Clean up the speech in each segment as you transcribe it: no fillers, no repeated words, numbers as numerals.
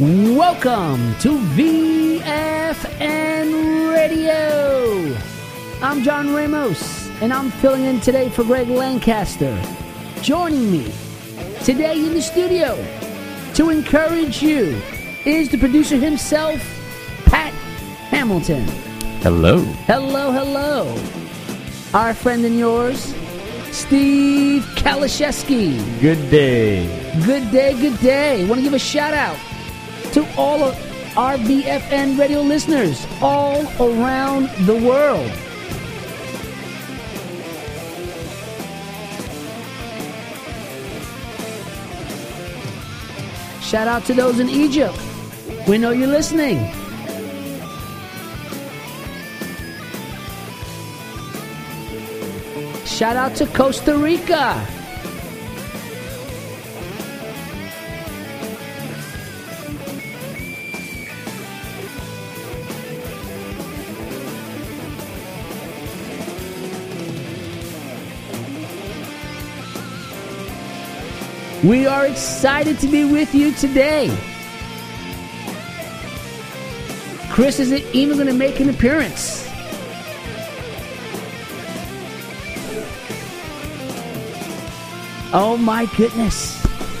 Welcome to VFN Radio. I'm John Ramos, and I'm filling in today for Greg Lancaster. Joining me today in the studio to encourage you is the producer himself, Pat Hamilton. Hello. Hello, hello. Our friend and yours, Steve Kaliszewski. Good day. Good day, good day. Want to give a shout out to all of our VFN radio listeners all around the world. Shout out to those in Egypt. We know you're listening. Shout out to Costa Rica. We are excited to be with you today. Chris isn't even going to make an appearance. Oh my goodness.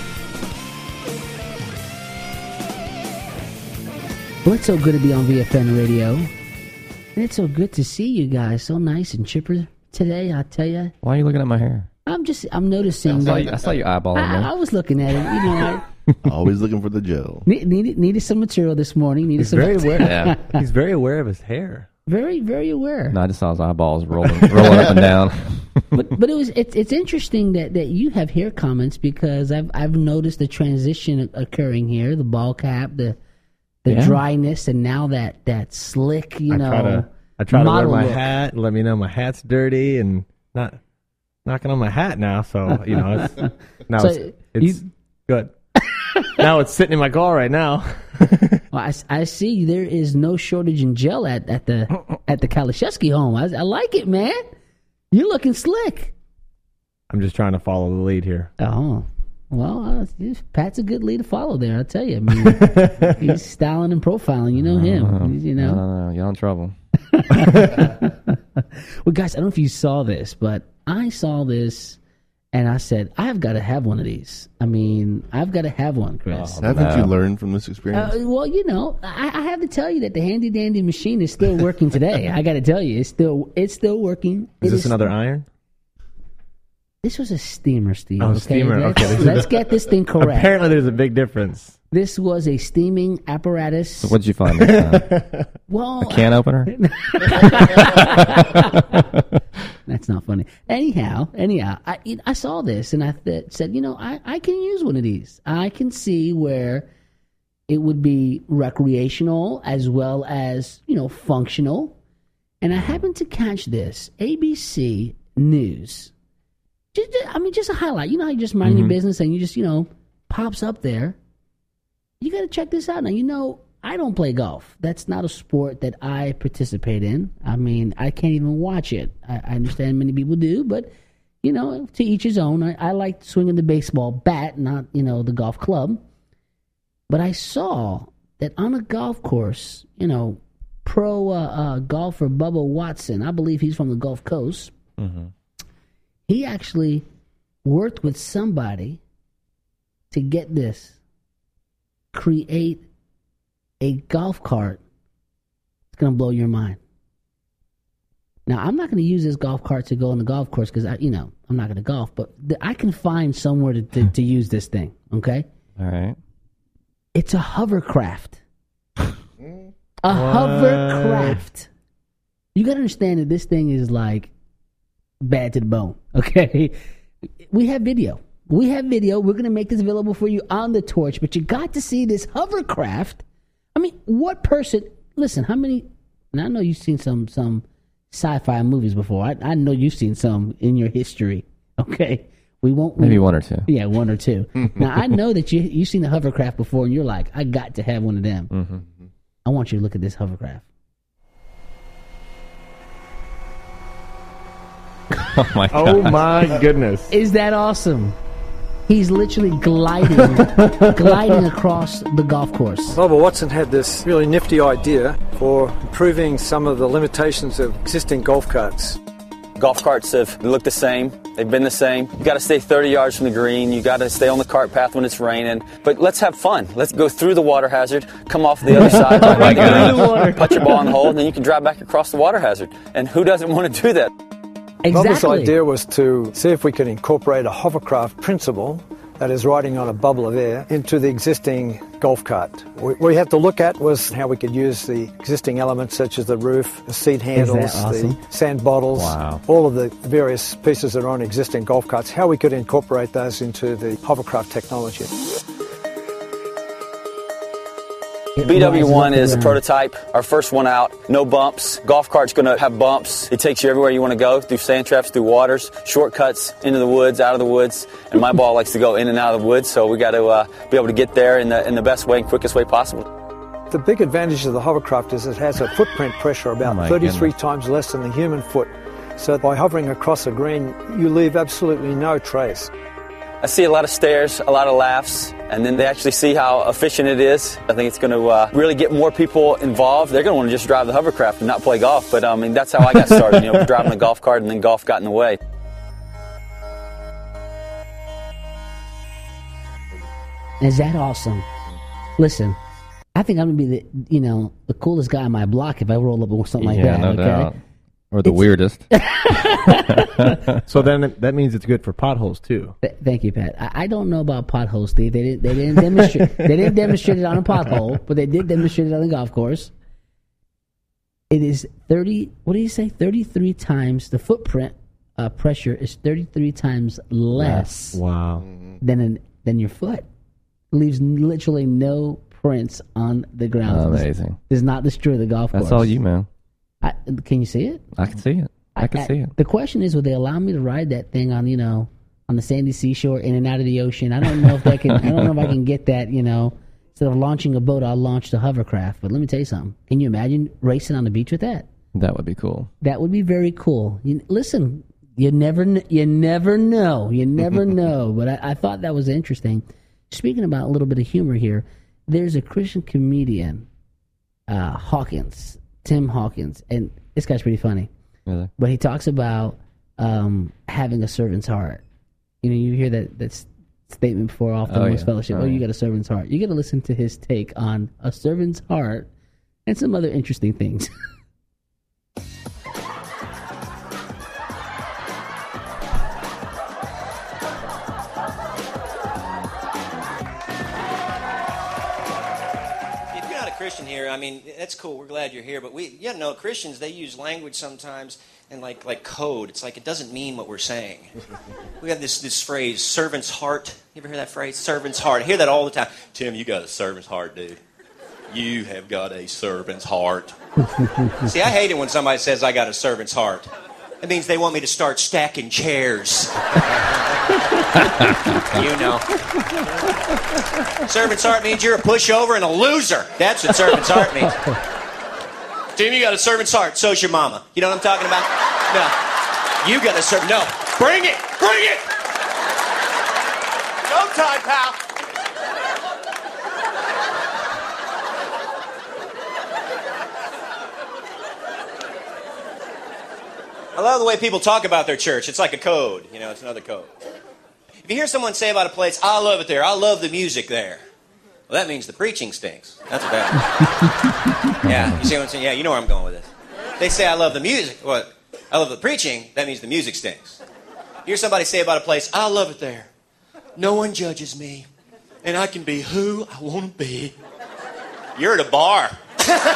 Well, it's so good to be on VFN Radio. And it's so good to see you guys. So nice and chipper today, I tell you. Why are you looking at my hair? I'm noticing. I saw you eyeballing me. I was looking at it, you know. Always looking for the gel. Needed some material this morning. He's very aware. Yeah. He's very aware of his hair. Very, very aware. No, I just saw his eyeballs rolling up and down. but it's interesting that you have hair comments, because I've noticed the transition occurring here, the ball cap, the dryness, and now that slick, I try to wear my hat and let me know my hat's dirty and not knocking on my hat now. So it's good. Now it's sitting in my car right now. Well, I see there is no shortage in gel at the Kaliszewski home. I like it, man. You're looking slick. I'm just trying to follow the lead here. Oh, well, Pat's a good lead to follow there. I'll tell you. I mean, he's styling and profiling. You know him. No, you're in trouble. Well, guys, I don't know if you saw this, but I saw this. And I said, I've got to have one of these. I mean, I've got to have one, Chris. Haven't you learned from this experience? Well, I have to tell you that the handy dandy machine is still working today. I got to tell you, it's still working. Is this another iron? This was a steamer, Steve. Oh, okay? Steamer. Let's get this thing correct. Apparently, there's a big difference. This was a steaming apparatus. So what did you find this time? Well, a can opener? That's not funny. Anyhow, I saw this and I said, I can use one of these. I can see where it would be recreational as well as, functional. And I happened to catch this. ABC News. Just a highlight. You know how you just mind your business and you just, pops up there. You got to check this out. Now, I don't play golf. That's not a sport that I participate in. I mean, I can't even watch it. I understand many people do, but, to each his own. I like swinging the baseball bat, not, the golf club. But I saw that on a golf course, pro golfer Bubba Watson, I believe he's from the Gulf Coast, he actually worked with somebody to get this, create a golf cart. It's going to blow your mind. Now, I'm not going to use this golf cart to go on the golf course because, I'm not going to golf, but I can find somewhere to use this thing, okay? All right. It's a hovercraft. Hovercraft. You got to understand that this thing is like bad to the bone, okay? We have video. We're going to make this available for you on the Torch, but you got to see this hovercraft. I mean, what person, listen, how many, and I know you've seen some sci-fi movies before. I know you've seen some in your history, okay? Maybe one or two. Yeah, one or two. Now, I know that you've seen the hovercraft before, and you're like, I got to have one of them. Mm-hmm. I want you to look at this hovercraft. Oh, my God. Oh, my goodness. Is that awesome? He's literally gliding across the golf course. Bubba Watson had this really nifty idea for improving some of the limitations of existing golf carts. Golf carts have looked the same. They've been the same. You got to stay 30 yards from the green. You got to stay on the cart path when it's raining. But let's have fun. Let's go through the water hazard, come off the other side, put your ball in the hole, and then you can drive back across the water hazard. And who doesn't want to do that? Exactly. Bubba's idea was to see if we could incorporate a hovercraft principle, that is riding on a bubble of air, into the existing golf cart. What we had to look at was how we could use the existing elements such as the roof, the seat handles, awesome? the sand bottles, all of the various pieces that are on existing golf carts, how we could incorporate those into the hovercraft technology. BW1 is a prototype, our first one out, no bumps. Golf cart's going to have bumps. It takes you everywhere you want to go, through sand traps, through waters, shortcuts, into the woods, out of the woods. And my ball likes to go in and out of the woods, so we got to be able to get there in the best way and quickest way possible. The big advantage of the hovercraft is it has a footprint pressure about 33 times less than the human foot. So by hovering across a green, you leave absolutely no trace. I see a lot of stares, a lot of laughs, and then they actually see how efficient it is. I think it's going to really get more people involved. They're going to want to just drive the hovercraft and not play golf. But I mean, that's how I got started, driving a golf cart, and then golf got in the way. Is that awesome? Listen, I think I'm going to be the coolest guy on my block if I roll up with something like that. No doubt. Or the weirdest. So then that means it's good for potholes too. Thank you, Pat. I don't know about potholes, Steve. They didn't demonstrate. They didn't demonstrate it on a pothole, but they did demonstrate it on the golf course. It is 30. What do you say? 33 times the footprint pressure is 33 times less. Wow. Than your foot. Leaves literally no prints on the ground. Amazing. Does not destroy the golf course. That's all you, man. Can you see it? I can see it. I can see it. The question is, would they allow me to ride that thing on the sandy seashore, in and out of the ocean? I don't know if I can get that. Instead of launching a boat, I'll launch the hovercraft. But let me tell you something. Can you imagine racing on the beach with that? That would be cool. That would be very cool. Listen, you never know. You never know. But I thought that was interesting. Speaking about a little bit of humor here, there's a Christian comedian, Hawkins. Tim Hawkins, and this guy's pretty funny. Really? But he talks about having a servant's heart. You hear that statement before off the West Fellowship. You got a servant's heart. You got to listen to his take on a servant's heart and some other interesting things. Christian here. I mean, that's cool. We're glad you're here. But Christians, they use language sometimes and like code. It's like it doesn't mean what we're saying. We have this phrase, servant's heart. You ever hear that phrase? Servant's heart. I hear that all the time. Tim, you got a servant's heart, dude. You have got a servant's heart. See, I hate it when somebody says I got a servant's heart. It means they want me to start stacking chairs. Servant's heart means you're a pushover and a loser. That's what servant's heart means. Tim, you got a servant's heart. So's your mama. You know what I'm talking about? No. You got a servant. No. Bring it. Bring it. Go time, pal. I love the way people talk about their church. It's like a code. It's another code. If you hear someone say about a place, I love it there, I love the music there, well, that means the preaching stinks. That's what that means. Yeah, you see what I'm saying? Yeah, you know where I'm going with this. They say, I love the music. Well, I love the preaching. That means the music stinks. You hear somebody say about a place, I love it there. No one judges me, and I can be who I want to be. You're at a bar. That's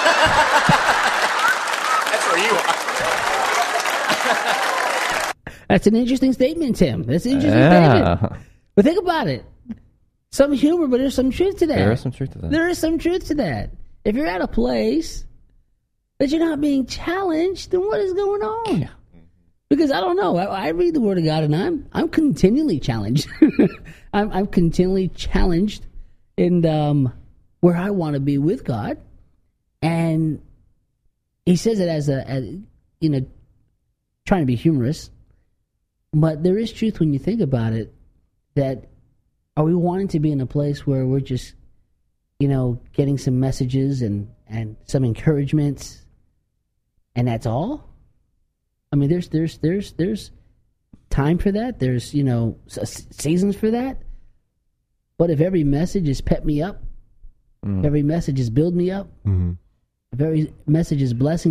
where you are. That's an interesting statement, Tim. That's an interesting statement. But think about it. Some humor, but there's some truth to that. There is some truth to that. There is some truth to that. If you're at a place that you're not being challenged, then what is going on? Yeah. Because I don't know. I read the Word of God, and I'm continually challenged. I'm continually challenged in where I want to be with God. And he says it as trying to be humorous. But there is truth when you think about it, that Are we wanting to be in a place where we're just, getting some messages and some encouragements, and that's all? I mean, there's time for that. There's, seasons for that. But if every message is pep me up, if every message is build me up, if every message is blessing,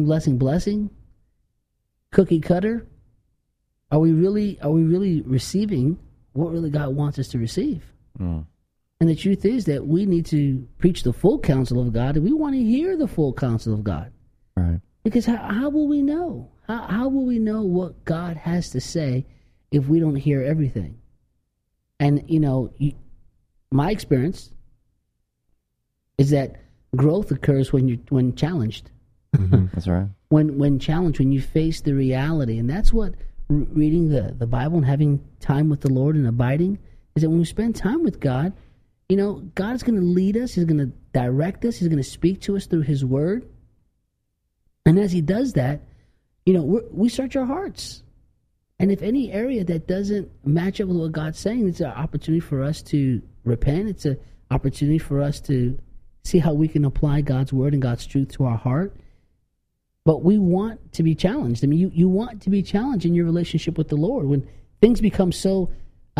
cookie cutter, are we really receiving what really God wants us to receive? And the truth is that we need to preach the full counsel of God, and we want to hear the full counsel of God. Right. Because how will we know? How will we know what God has to say if we don't hear everything? And, my experience is that growth occurs when challenged. That's right. When challenged, when you face the reality. And that's what reading the Bible and having time with the Lord and abiding is, that when we spend time with God, God's going to lead us. He's going to direct us. He's going to speak to us through His Word. And as He does that, we search our hearts. And if any area that doesn't match up with what God's saying, it's an opportunity for us to repent. It's an opportunity for us to see how we can apply God's Word and God's truth to our heart. But we want to be challenged. I mean, you want to be challenged in your relationship with the Lord. When things become so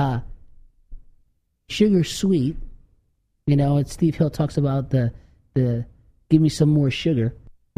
sugar sweet, Steve Hill talks about the give me some more sugar.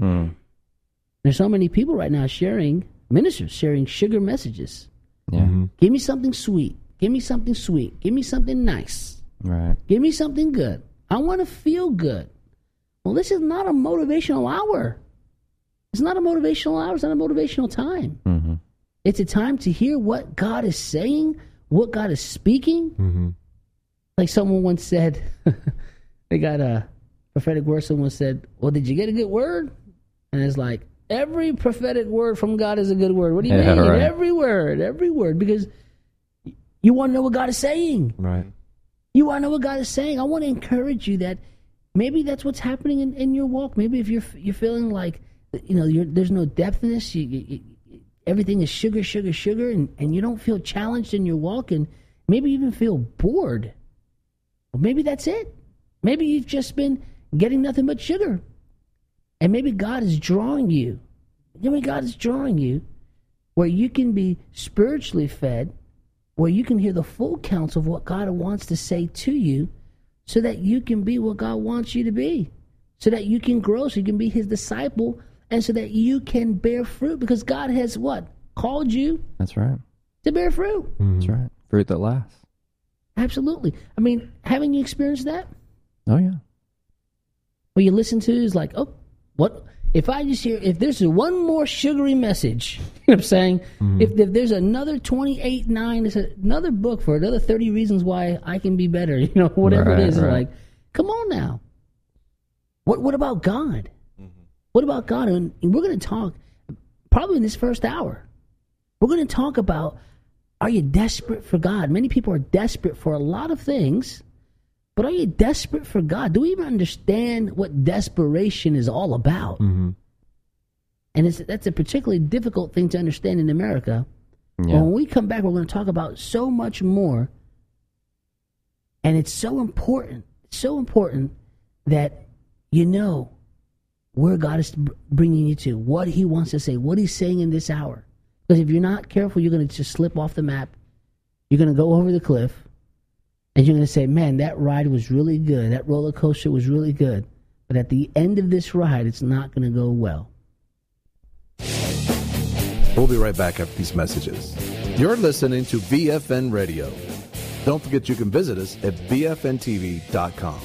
There's so many people right now ministers sharing sugar messages. Yeah. Give me something sweet. Give me something sweet. Give me something nice. Right. Give me something good. I want to feel good. Well, this is not a motivational hour. It's not a motivational hour. It's not a motivational time. It's a time to hear what God is saying, what God is speaking. Like someone once said, they got a prophetic word. Someone said, well, did you get a good word? And it's like, every prophetic word from God is a good word. What do you mean? Right. Every word. Because you want to know what God is saying. Right. You want to know what God is saying. I want to encourage you that maybe that's what's happening in your walk. Maybe if you're feeling like, there's no depth in this, everything is sugar, and you don't feel challenged in your walk, and maybe even feel bored. Well, maybe that's it. Maybe you've just been getting nothing but sugar. And maybe God is drawing you. Maybe God is drawing you where you can be spiritually fed, where you can hear the full counsel of what God wants to say to you, so that you can be what God wants you to be, so that you can grow, so you can be His disciple, and so that you can bear fruit, because God has what? Called you. That's right. To bear fruit. That's right. Fruit that lasts. Absolutely. I mean, haven't you experienced that? Oh, yeah. What you listen to is like, oh, what? If I just hear, if there's one more sugary message, you know what I'm saying? If there's another 28.9, it's another book for another 30 reasons why I can be better, whatever it is. Right. Like, come on now. What about God? What about God? And we're going to talk, probably in this first hour, we're going to talk about, are you desperate for God? Many people are desperate for a lot of things, but are you desperate for God? Do we even understand what desperation is all about? And that's a particularly difficult thing to understand in America. Yeah. When we come back, we're going to talk about so much more. And it's so important that you know where God is bringing you to, what He wants to say, what He's saying in this hour. Because if you're not careful, you're going to just slip off the map. You're going to go over the cliff. And you're going to say, man, that ride was really good. That roller coaster was really good. But at the end of this ride, it's not going to go well. We'll be right back after these messages. You're listening to BFN Radio. Don't forget you can visit us at bfntv.com.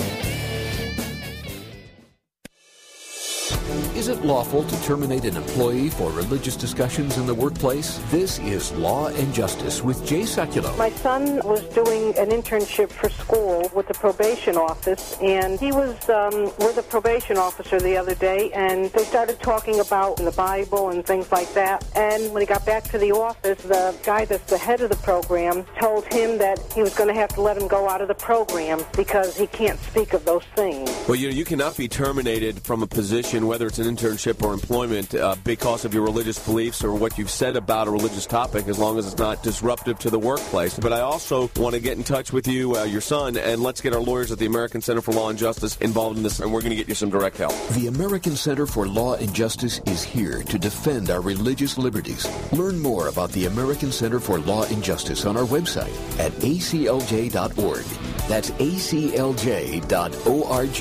Is it lawful to terminate an employee for religious discussions in the workplace? This is Law and Justice with Jay Sekulow. My son was doing an internship for school with the probation office, and he was with a probation officer the other day, and they started talking about the Bible and things like that. And when he got back to the office, the guy that's the head of the program told him that he was going to have to let him go out of the program because he can't speak of those things. Well, you cannot be terminated from a position, whether it's an internship or employment because of your religious beliefs or what you've said about a religious topic, as long as it's not disruptive to the workplace. But I also want to get in touch with you, your son, and let's get our lawyers at the American Center for Law and Justice involved in this, and we're going to get you some direct help. The American Center for Law and Justice is here to defend our religious liberties. Learn more about the American Center for Law and Justice on our website at aclj.org. That's aclj.org.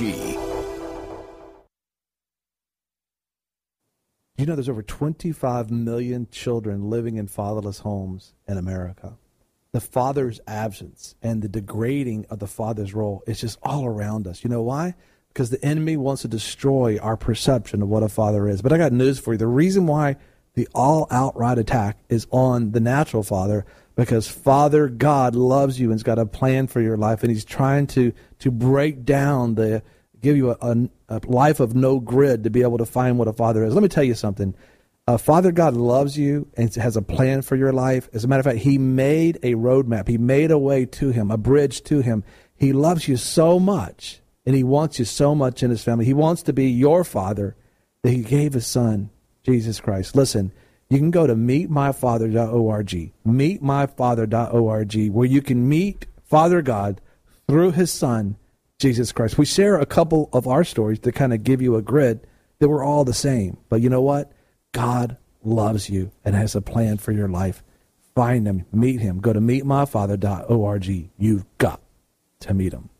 You know, there's over 25 million children living in fatherless homes in America. The father's absence and the degrading of the father's role is just all around us. You know why? Because the enemy wants to destroy our perception of what a father is. But I got news for you. The reason why the all-outright attack is on the natural father, because Father God loves you and's got a plan for your life, and he's trying to break down give you a life of no grid to be able to find what a father is. Let me tell you something. Father God loves you and has a plan for your life. As a matter of fact, he made a roadmap. He made a way to him, a bridge to him. He loves you so much, and he wants you so much in his family. He wants to be your father that he gave his son, Jesus Christ. Listen, you can go to meetmyfather.org, meetmyfather.org, where you can meet Father God through his son, Jesus Christ. We share a couple of our stories to kind of give you a grid that we're all the same. But you know what? God loves you and has a plan for your life. Find him, meet him. Go to meetmyfather.org. You've got to meet him.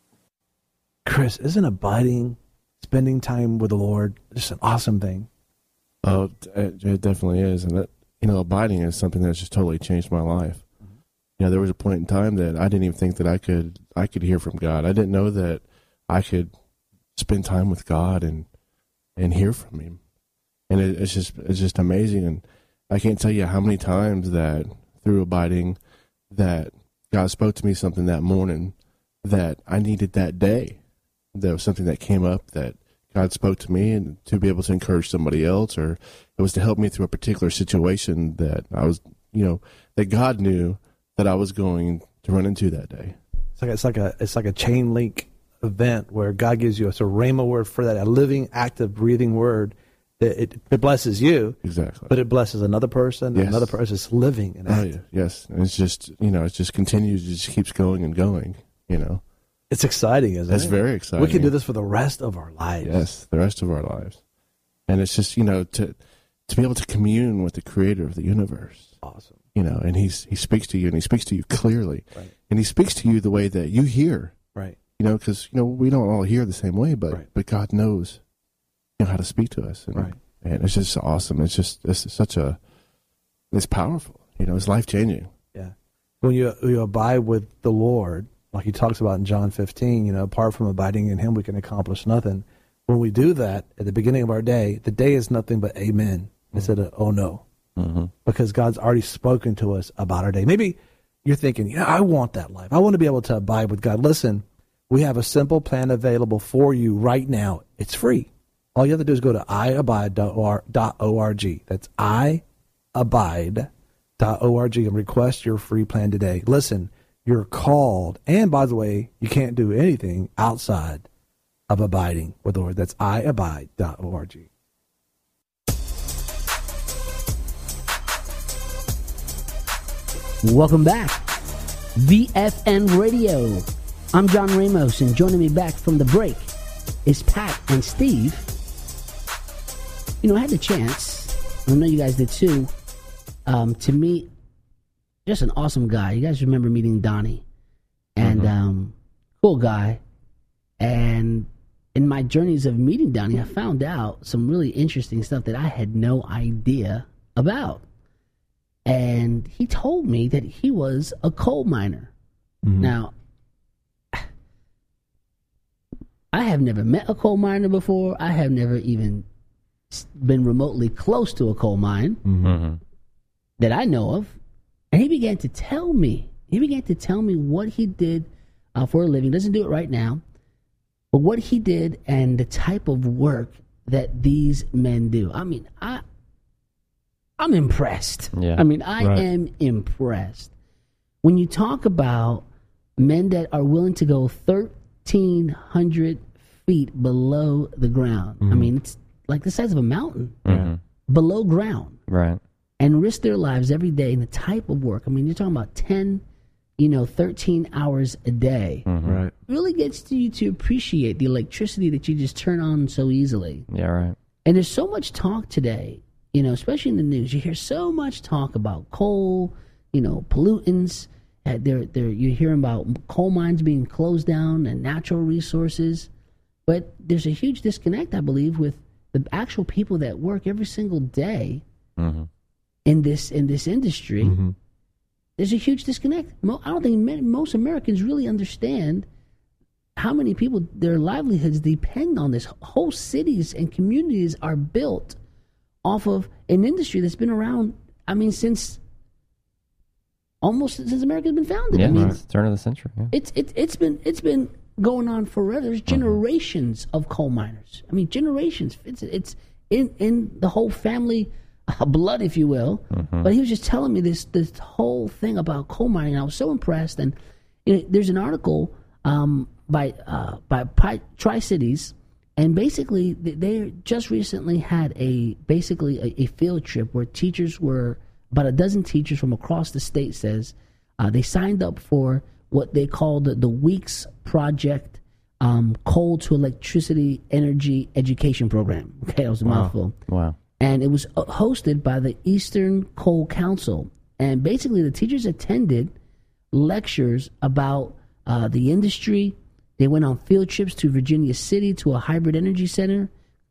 Chris, isn't abiding, spending time with the Lord, just an awesome thing? Oh, it definitely is. And that, abiding is something that's just totally changed my life. Mm-hmm. There was a point in time that I didn't even think that I could hear from God. I didn't know that I could spend time with God and hear from him. And it's just amazing. And I can't tell you how many times that through abiding that God spoke to me something that morning that I needed that day. There was something that came up that God spoke to me, and to be able to encourage somebody else, or it was to help me through a particular situation that I was, that God knew that I was going to run into that day. It's like a chain link event where God gives you a rhema word for that, a living, active, breathing word. It blesses you, exactly, but it blesses another person. Yes. Another person is living and active. Oh, yeah. Yes, and it's just it just continues, it just keeps going and going. It's exciting, isn't it? It's very exciting. We can do this for the rest of our lives. Yes, the rest of our lives, and it's just to be able to commune with the Creator of the universe. Awesome. And he speaks to you, and he speaks to you clearly, right. And he speaks to you the way that you hear, right? Because we don't all hear the same way, but God knows. How to speak to us, and it's just awesome. It's powerful. It's life changing. Yeah, when you abide with the Lord, like he talks about in John 15, apart from abiding in him, we can accomplish nothing. When we do that at the beginning of our day, the day is nothing but amen instead of oh no, because God's already spoken to us about our day. Maybe you're thinking, I want that life. I want to be able to abide with God. Listen, we have a simple plan available for you right now. It's free. All you have to do is go to iabide.org. That's iabide.org and request your free plan today. Listen, you're called. And by the way, you can't do anything outside of abiding with the Lord. That's iabide.org. Welcome back. VFN Radio. I'm John Ramos, and joining me back from the break is Pat and Steve. I had the chance, I know you guys did too, to meet just an awesome guy. You guys remember meeting Donnie, and cool guy. And in my journeys of meeting Donnie, I found out some really interesting stuff that I had no idea about. And he told me that he was a coal miner. Mm-hmm. Now, I have never met a coal miner before. I have never even been remotely close to a coal mine that I know of. And he began to tell me what he did for a living. Doesn't do it right now, but what he did and the type of work that these men do. I mean, I'm impressed. Yeah. I mean, I am impressed. When you talk about men that are willing to go 1,300 feet below the ground, I mean, it's like the size of a mountain below ground. Right. And risk their lives every day in the type of work. I mean, you're talking about 10, 13 hours a day. Right. It really gets you to appreciate the electricity that you just turn on so easily. Yeah, right. And there's so much talk today, especially in the news. You hear so much talk about coal, pollutants. You're hearing about coal mines being closed down and natural resources. But there's a huge disconnect, I believe, with the actual people that work every single day in this industry. There's a huge disconnect. I don't think most Americans really understand how many people, their livelihoods depend on this. Whole cities and communities are built off of an industry that's been around, since America's been founded. Yeah, turn of the century. Yeah. It's been going on forever. There's generations of coal miners. Generations. It's in the whole family blood, if you will. But he was just telling me this whole thing about coal mining. I was so impressed. And there's an article by Tri-Cities, and basically they just recently had a field trip where teachers were, about a dozen teachers from across the state says, they signed up for what they called the Weeks Project Coal to Electricity Energy Education Program. Okay, that was a mouthful. Wow. And it was hosted by the Eastern Coal Council. And basically the teachers attended lectures about the industry. They went on field trips to Virginia City to a hybrid energy center,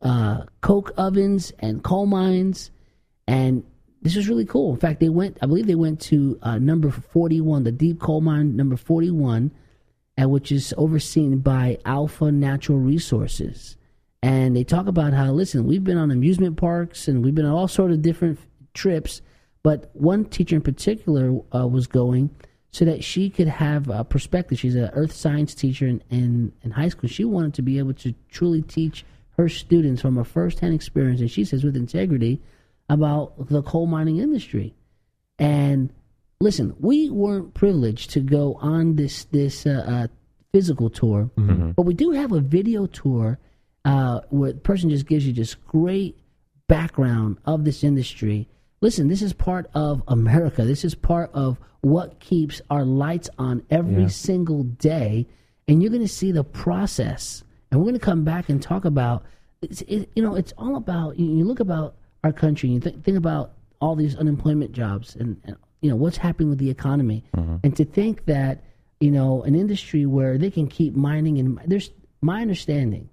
coke ovens and coal mines. And this was really cool. In fact, I believe they went to number 41, the deep coal mine number 41, which is overseen by Alpha Natural Resources. And they talk about how, listen, we've been on amusement parks and we've been on all sorts of different trips, but one teacher in particular was going so that she could have a perspective. She's an earth science teacher in high school. She wanted to be able to truly teach her students from a first-hand experience, and she says with integrity, about the coal mining industry. And listen, we weren't privileged to go on this physical tour, but we do have a video tour where the person just gives you just great background of this industry. Listen, this is part of America. This is part of what keeps our lights on every single day. And you're going to see the process. And we're going to come back and talk about, it's all about, you look about our country, you think about all these unemployment jobs and what's happening with the economy. And to think that, an industry where they can keep mining, and there's my understanding,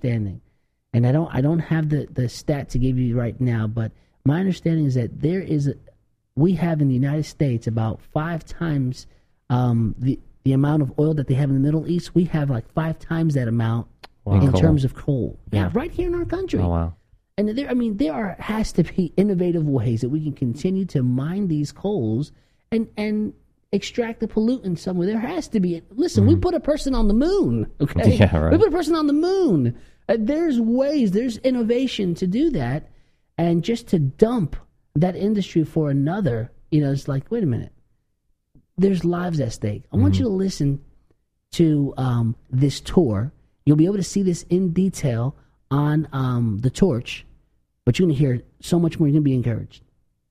and I don't have the stat to give you right now, but my understanding is that we have in the United States about 5 times the amount of oil that they have in the Middle East. We have like 5 times that amount in terms of coal. Yeah, right here in our country. Oh, wow. And there has to be innovative ways that we can continue to mine these coals and extract the pollutant somewhere. There has to be. Listen, we put a person on the moon. Okay, yeah, right. We put a person on the moon. There's ways. There's innovation to do that, and just to dump that industry for another, it's like, wait a minute. There's lives at stake. I want you to listen to this tour. You'll be able to see this in detail on The Torch, but you're going to hear so much more. You're going to be encouraged.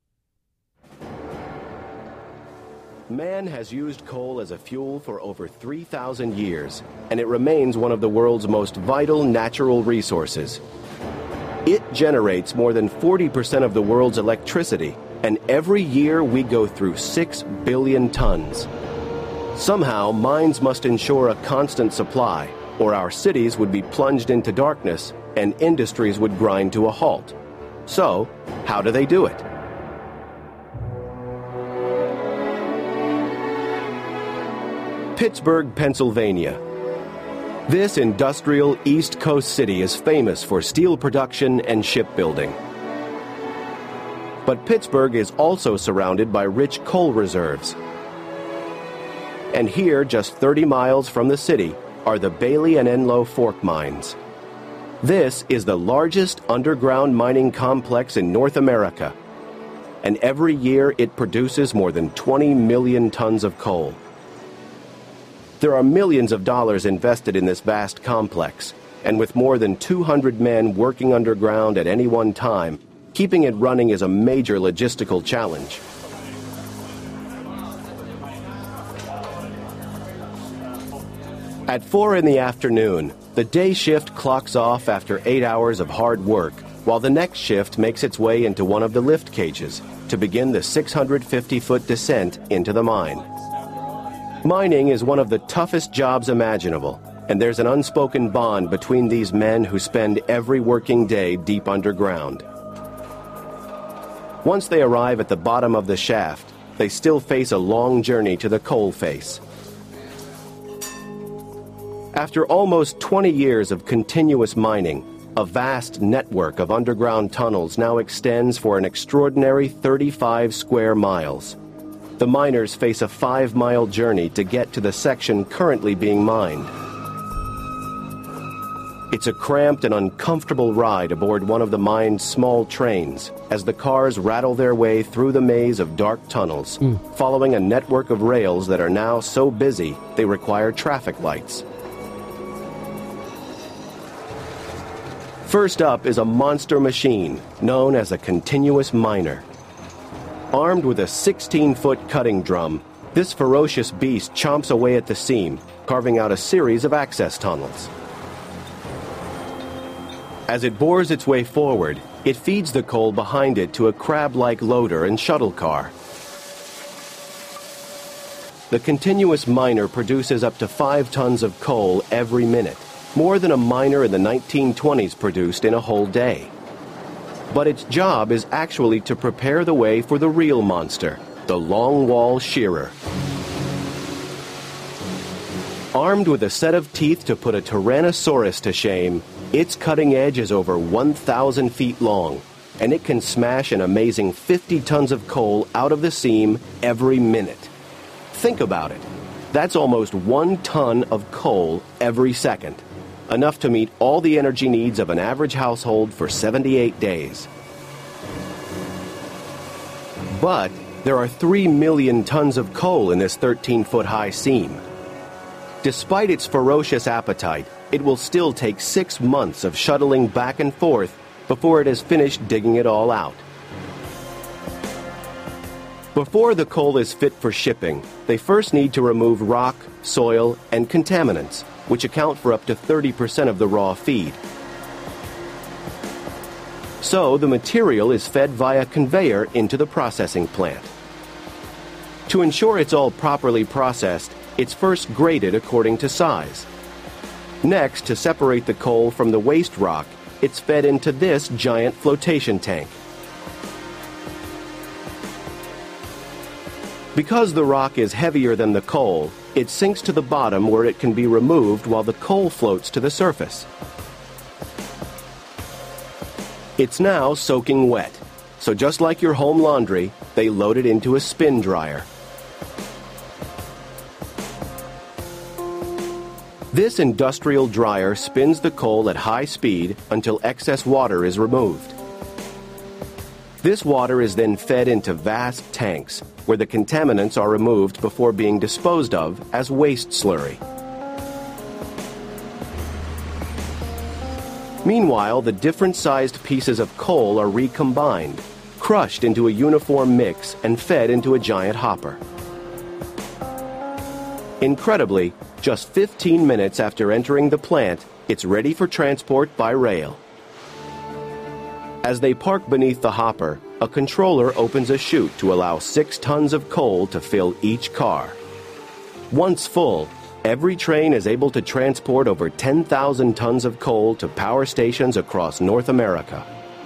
Man has used coal as a fuel for over 3,000 years, and it remains one of the world's most vital natural resources. It generates more than 40% of the world's electricity, and every year we go through 6 billion tons. Somehow, mines must ensure a constant supply, or our cities would be plunged into darkness and industries would grind to a halt. So, how do they do it? Pittsburgh, Pennsylvania. This industrial East Coast city is famous for steel production and shipbuilding. But Pittsburgh is also surrounded by rich coal reserves. And here, just 30 miles from the city, are the Bailey and Enlow Fork mines. This is the largest underground mining complex in North America. And every year it produces more than 20 million tons of coal. There are millions of dollars invested in this vast complex, and with more than 200 men working underground at any one time, keeping it running is a major logistical challenge. At 4 in the afternoon, the day shift clocks off after 8 hours of hard work, while the next shift makes its way into one of the lift cages to begin the 650-foot descent into the mine. Mining is one of the toughest jobs imaginable, and there's an unspoken bond between these men who spend every working day deep underground. Once they arrive at the bottom of the shaft, they still face a long journey to the coal face. After almost 20 years of continuous mining, a vast network of underground tunnels now extends for an extraordinary 35 square miles. The miners face a 5-mile journey to get to the section currently being mined. It's a cramped and uncomfortable ride aboard one of the mine's small trains as the cars rattle their way through the maze of dark tunnels, following a network of rails that are now so busy they require traffic lights. First up is a monster machine known as a continuous miner. Armed with a 16-foot cutting drum, this ferocious beast chomps away at the seam, carving out a series of access tunnels. As it bores its way forward, it feeds the coal behind it to a crab-like loader and shuttle car. The continuous miner produces up to 5 tons of coal every minute, more than a miner in the 1920s produced in a whole day. But its job is actually to prepare the way for the real monster, the longwall shearer. Armed with a set of teeth to put a Tyrannosaurus to shame, its cutting edge is over 1,000 feet long, and it can smash an amazing 50 tons of coal out of the seam every minute. Think about it. That's almost 1 ton of coal every second. Enough to meet all the energy needs of an average household for 78 days. But there are 3 million tons of coal in this 13-foot high seam. Despite its ferocious appetite, it will still take 6 months of shuttling back and forth before it has finished digging it all out. Before the coal is fit for shipping, they first need to remove rock, soil, and contaminants, which account for up to 30% of the raw feed. So the material is fed via conveyor into the processing plant. To ensure it's all properly processed, it's first graded according to size. Next, to separate the coal from the waste rock, it's fed into this giant flotation tank. Because the rock is heavier than the coal, it sinks to the bottom where it can be removed while the coal floats to the surface. It's now soaking wet, so just like your home laundry, they load it into a spin dryer. This industrial dryer spins the coal at high speed until excess water is removed. This water is then fed into vast tanks, where the contaminants are removed before being disposed of as waste slurry. Meanwhile, the different-sized pieces of coal are recombined, crushed into a uniform mix, and fed into a giant hopper. Incredibly, just 15 minutes after entering the plant, it's ready for transport by rail. As they park beneath the hopper, a controller opens a chute to allow 6 tons of coal to fill each car. Once full, every train is able to transport over 10,000 tons of coal to power stations across North America.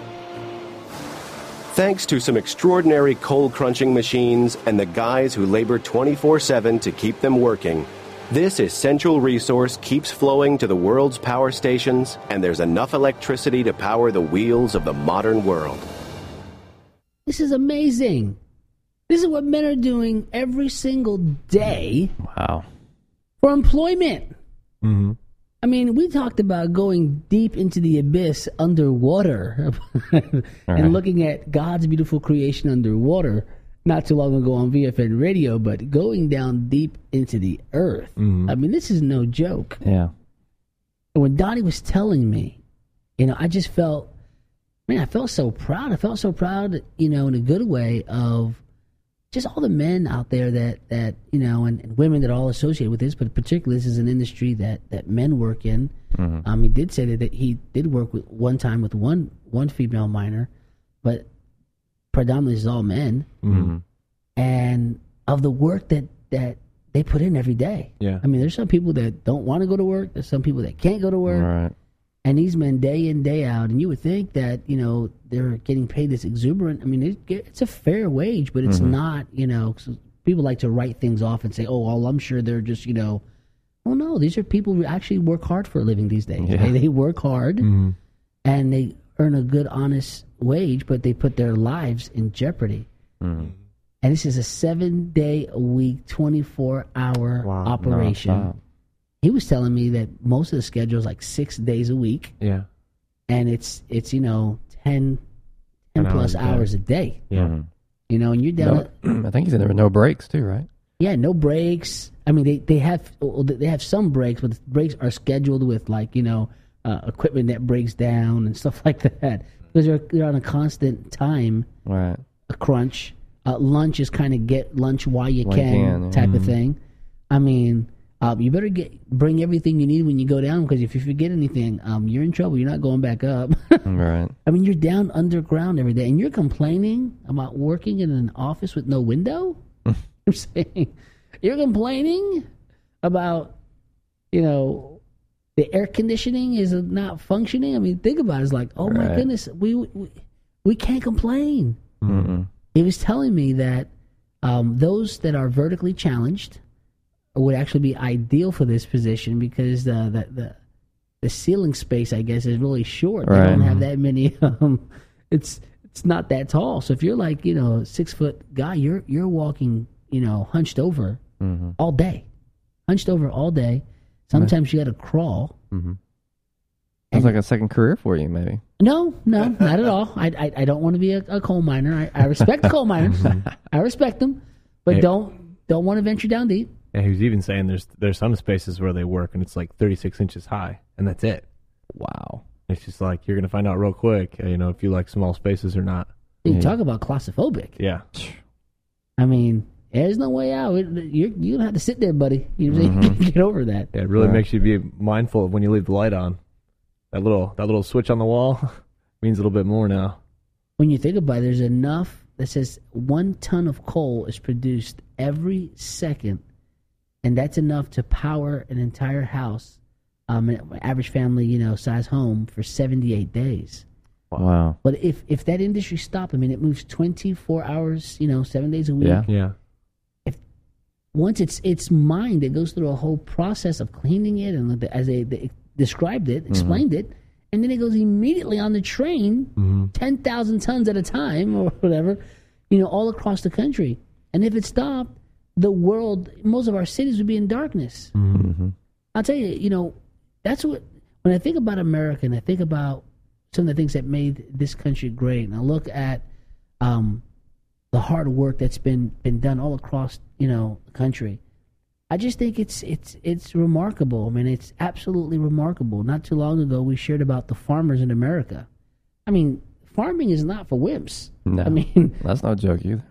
Thanks to some extraordinary coal-crunching machines and the guys who labor 24/7 to keep them working, this essential resource keeps flowing to the world's power stations, and there's enough electricity to power the wheels of the modern world. This is amazing. This is what men are doing every single day. Wow. For employment. Mm-hmm. I mean, we talked about going deep into the abyss underwater and looking at God's beautiful creation underwater not too long ago on VFN Radio, but going down deep into the earth. Mm-hmm. I mean, this is no joke. Yeah. And when Donnie was telling me, I just felt, I felt so proud. I felt so proud, in a good way of just all the men out there that and women that are all associated with this, but particularly this is an industry that men work in. Mm-hmm. He did say that he did work with one female miner, but predominantly it's all men. Mm-hmm. And of the work that they put in every day. Yeah. There's some people that don't want to go to work. There's some people that can't go to work. Right. And these men day in, day out, and you would think that, they're getting paid this exuberant. It's a fair wage, but it's not, people like to write things off and say, oh, well, I'm sure they're just, oh, no, these are people who actually work hard for a living these days. Yeah. They work hard, and they earn a good, honest wage, but they put their lives in jeopardy. Mm-hmm. And this is a 7-day-a-week, 24-hour operation. No, he was telling me that most of the schedule is like 6 days a week. Yeah. And it's 10 plus hours a day. Yeah. Mm-hmm. And you're down. I think he said there were no breaks too, right? Yeah, no breaks. They have some breaks, but the breaks are scheduled with equipment that breaks down and stuff like that because they're on a constant time crunch. Lunch is kind of get lunch while you can type of thing. You better bring everything you need when you go down, because if you forget anything, you're in trouble. You're not going back up. Right. You're down underground every day, and you're complaining about working in an office with no window? I'm saying, you're complaining about, the air conditioning is not functioning? Think about it. It's like, oh my goodness, we can't complain. Mm-mm. He was telling me that those that are vertically challenged would actually be ideal for this position because the ceiling space, I guess, is really short. They don't have that many. It's not that tall. So if you're like a 6-foot guy, you're walking hunched over all day, Sometimes you got to crawl. Mm-hmm. Sounds like a second career for you, maybe. No, not at all. I don't want to be a coal miner. I respect coal miners. I respect them, but don't want to venture down deep. Yeah, he was even saying there's some spaces where they work and it's like 36 inches high, and that's it. Wow. It's just like you're going to find out real quick, if you like small spaces or not. You talk about claustrophobic. Yeah. There's no way out. You're going to have to sit there, buddy. Get over that. Yeah, it really makes you be mindful of when you leave the light on. That little switch on the wall means a little bit more now. When you think about it, there's enough that says 1 ton of coal is produced every second, and that's enough to power an entire house, an average family, size home for 78 days. Wow. But if that industry stopped, it moves 24 hours, 7 days a week. Yeah. Once it's mined, it goes through a whole process of cleaning it, and as they described it, explained it, and then it goes immediately on the train, 10,000 tons at a time or whatever, all across the country. And if it stopped, the world, most of our cities would be in darkness. Mm-hmm. I'll tell you, that's what, when I think about America and I think about some of the things that made this country great, and I look at the hard work that's been done all across, the country, I just think it's remarkable. It's absolutely remarkable. Not too long ago, we shared about the farmers in America. Farming is not for wimps. No, that's no joke either.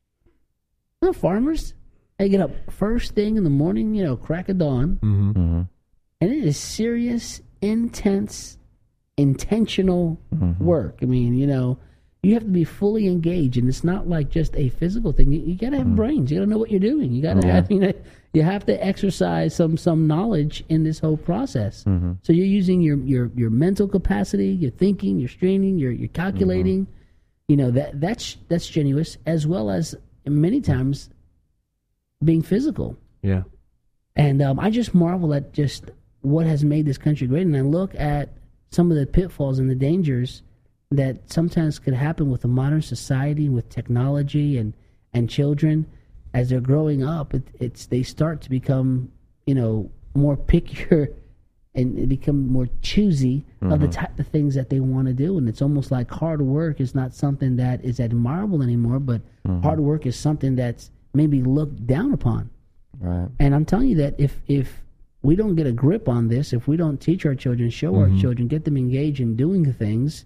The farmers, they get up first thing in the morning, crack of dawn, and it is serious, intense, intentional work. You have to be fully engaged, and it's not like just a physical thing. You got to have brains. You got to know what you're doing. You got to. You have to exercise some knowledge in this whole process. Mm-hmm. So you're using your mental capacity, your thinking, your straining, your calculating. That's strenuous, as well as many times being physical. Yeah. And I just marvel at just what has made this country great, and I look at some of the pitfalls and the dangers that sometimes could happen with a modern society, with technology and children as they're growing up. They start to become, more pickier and become more choosy of the type of things that they want to do. And it's almost like hard work is not something that is admirable anymore, but hard work is something that's maybe looked down upon. Right. And I'm telling you that if we don't get a grip on this, if we don't teach our children, show our children, get them engaged in doing things,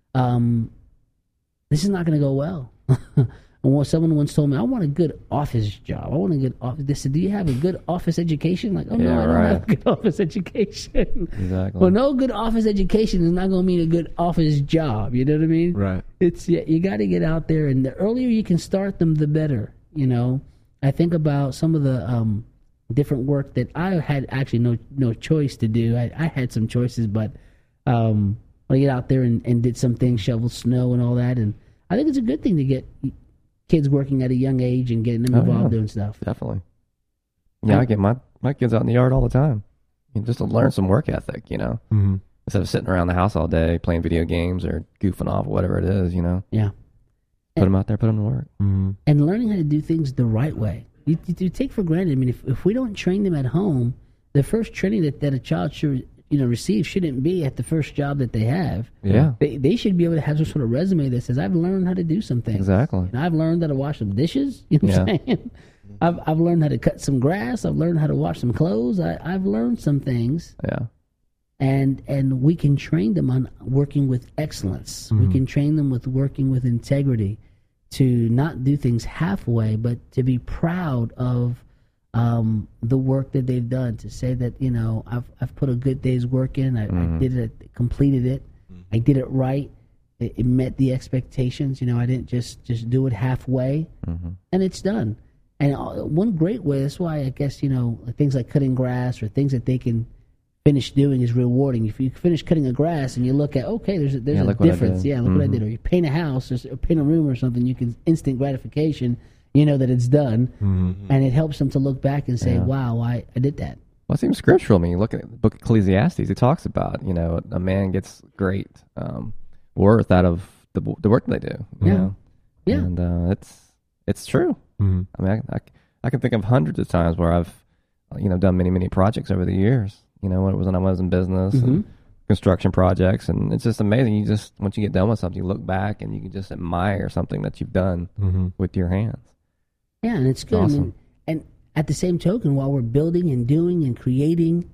this is not going to go well. And someone once told me, I want a good office job. I want a good office. They said, do you have a good office education? Like, no, I don't have a good office education. Exactly. Well, no good office education is not going to mean a good office job. You know what I mean? Right. You got to get out there, and the earlier you can start them, the better. You know, I think about some of the different work that I had actually no choice to do. I had some choices, but I get out there and did some things, shovel snow and all that, and I think it's a good thing to get kids working at a young age and getting them involved doing stuff. Definitely. Yeah, I get my kids out in the yard all the time, just to learn some work ethic, instead of sitting around the house all day playing video games or goofing off or whatever it is, Yeah. Put them out there, put them to work. And learning how to do things the right way. You take for granted, I mean, if we don't train them at home, the first training that a child should receive shouldn't be at the first job that they have. Yeah. They should be able to have some sort of resume that says, I've learned how to do some things. Exactly. And I've learned how to wash some dishes. You know what I'm saying? I've learned how to cut some grass. I've learned how to wash some clothes. I've learned some things. Yeah. And we can train them on working with excellence. We can train them with working with integrity, to not do things halfway, but to be proud of the work that they've done, to say that, I've put a good day's work in, I did it, completed it, I did it right, it met the expectations, I didn't just do it halfway, and it's done. And one great way, that's why I guess, things like cutting grass or things that they can finish doing is rewarding. If you finish cutting a grass and you look at, okay, there's a difference. Yeah, look what I did. Or you paint a house or paint a room or something, you can instant gratification, that it's done. And it helps them to look back and say, wow, I did that. Well, it seems scriptural. I mean, you look at the book of Ecclesiastes, it talks about, a man gets great worth out of the work they do. You know? Yeah. And it's true. I mean, I can think of hundreds of times where I've, done many, many projects over the years. When I was in business and construction projects, and it's just amazing. Once you get done with something, you look back and you can just admire something that you've done with your hands. Yeah, and it's good. Awesome. I mean, and at the same token, while we're building and doing and creating,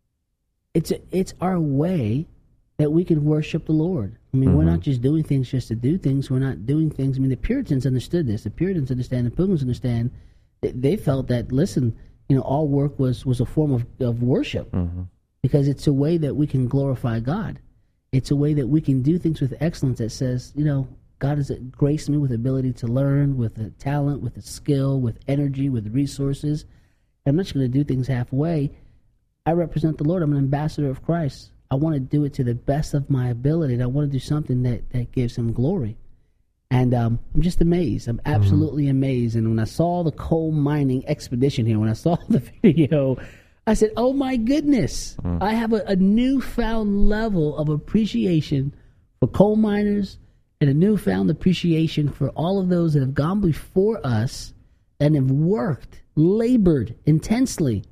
it's our way that we can worship the Lord. I mean, we're not just doing things just to do things. We're not doing things. I mean, the Puritans understood this. The Puritans understand. The Pilgrims understand. They felt that, listen, all work was a form of worship, because it's a way that we can glorify God. It's a way that we can do things with excellence that says, God has graced me with the ability to learn, with the talent, with the skill, with energy, with resources. I'm not just going to do things halfway. I represent the Lord. I'm an ambassador of Christ. I want to do it to the best of my ability, and I want to do something that gives him glory. And I'm just amazed. I'm absolutely amazed. And when I saw the coal mining expedition here, when I saw the video, I said, oh my goodness, I have a newfound level of appreciation for coal miners, and a newfound appreciation for all of those that have gone before us and have worked, labored intensely.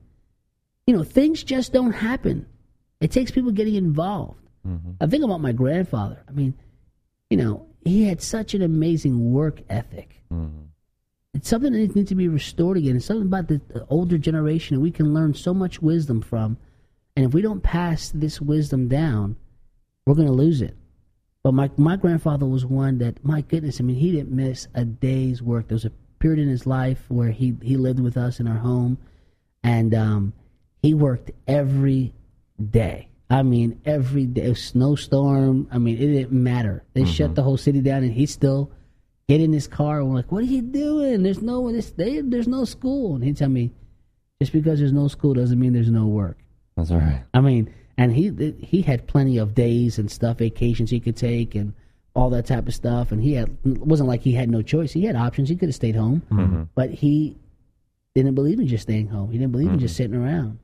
Things just don't happen. It takes people getting involved. I think about my grandfather. I mean, he had such an amazing work ethic. It's something that needs to be restored again. It's something about the older generation that we can learn so much wisdom from. And if we don't pass this wisdom down, we're going to lose it. But my grandfather was one that, my goodness, I mean, he didn't miss a day's work. There was a period in his life where he lived with us in our home, and he worked every day. I mean, every day. A snowstorm, I mean, it didn't matter. They shut the whole city down, and he'd still get in his car and we're like, what are you doing? There's no school. And he'd tell me, just because there's no school doesn't mean there's no work. That's all right. I mean, and he had plenty of days and stuff, vacations he could take and all that type of stuff. And it wasn't like he had no choice. He had options. He could have stayed home, but he didn't believe in just staying home. He didn't believe in just sitting around.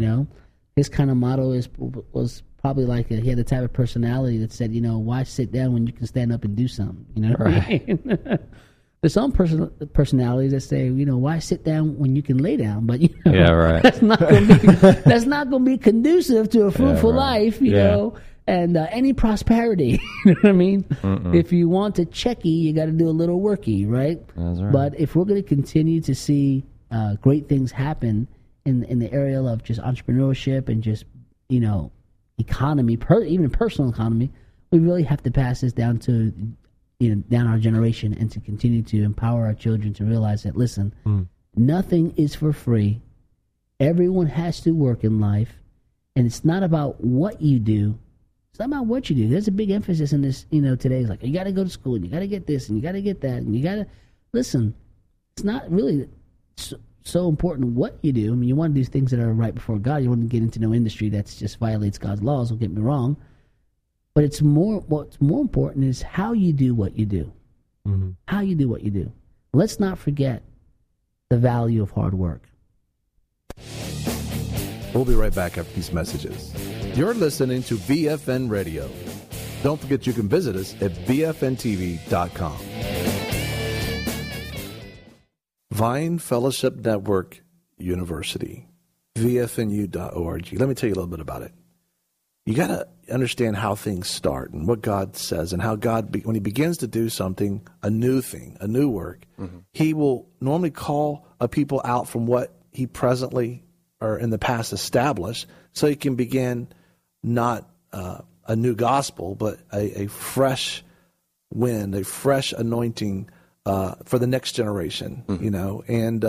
His kind of motto was probably like he had the type of personality that said, why sit down when you can stand up and do something? Right. There's some personalities that say, why sit down when you can lay down? But yeah, right. That's not going to be conducive to a fruitful life, you know, and any prosperity. You know what I mean? If you want to checky, you got to do a little worky, right? That's right. But if we're going to continue to see great things happen in the area of just entrepreneurship and just, economy, even personal economy, we really have to pass this down to, down our generation, and to continue to empower our children to realize that, listen, nothing is for free. Everyone has to work in life, and it's not about what you do. It's not about what you do. There's a big emphasis in this, today. It's like, you got to go to school, and you got to get this, and you got to get that, and you got to, listen, it's not really so important what you do. I mean, you want to do things that are right before God. You want to get into no industry that's just violates God's laws, don't get me wrong. But what's more important is how you do what you do. Mm-hmm. How you do what you do. Let's not forget the value of hard work. We'll be right back after these messages. You're listening to VFN Radio. Don't forget you can visit us at VFNTV.com. Vine Fellowship Network University, VFNU.org. Let me tell you a little bit about it. You got to understand how things start and what God says, and how God, when he begins to do something, a new thing, a new work, he will normally call a people out from what he presently or in the past established, so he can begin not a new gospel, but a fresh wind, a fresh anointing for the next generation, And